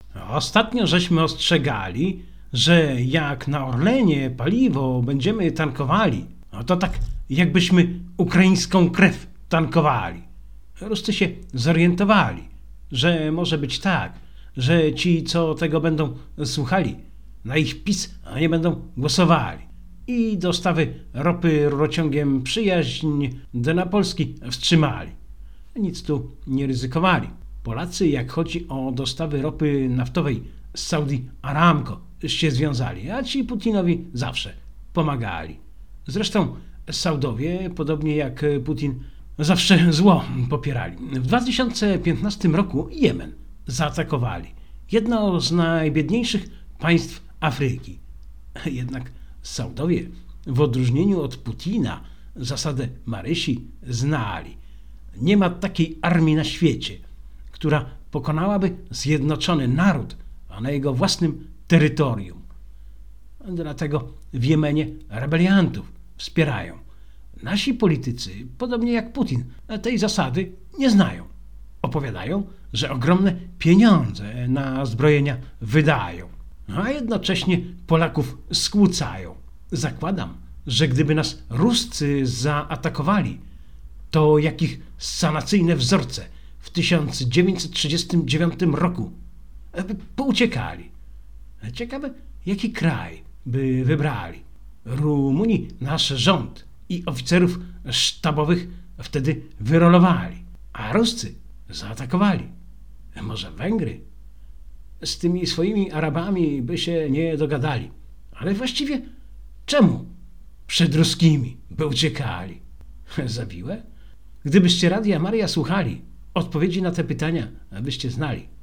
Ostatnio żeśmy ostrzegali, że jak na Orlenie paliwo będziemy tankowali, no to tak jakbyśmy ukraińską krew tankowali. Ruscy się zorientowali, że może być tak, że ci, co tego będą słuchali, na ich PiS nie będą głosowali. I dostawy ropy rurociągiem Przyjaźń do Polski wstrzymali. Nic tu nie ryzykowali. Polacy, jak chodzi o dostawy ropy naftowej z Saudi Aramco, się związali, a ci Putinowi zawsze pomagali. Zresztą Saudowie, podobnie jak Putin, zawsze zło popierali. W 2015 roku Jemen zaatakowali. Jedno z najbiedniejszych państw Afryki. Jednak Saudowie, w odróżnieniu od Putina, zasadę Marysi znali. Nie ma takiej armii na świecie, która pokonałaby zjednoczony naród, a na jego własnym terytorium. Dlatego w Jemenie rebeliantów wspierają. Nasi politycy, podobnie jak Putin, tej zasady nie znają. Opowiadają, że ogromne pieniądze na zbrojenia wydają, a jednocześnie Polaków skłócają. Zakładam, że gdyby nas Ruscy zaatakowali, to jakich sanacyjne wzorce w 1939 roku pouciekali. Ciekawe, jaki kraj by wybrali. Rumuni nasz rząd i oficerów sztabowych wtedy wyrolowali, a Ruscy zaatakowali. Może Węgry? Z tymi swoimi Arabami by się nie dogadali. Ale właściwie czemu przed Ruskimi by uciekali? Zawiłe? Gdybyście Radia Maryja słuchali, odpowiedzi na te pytania byście znali.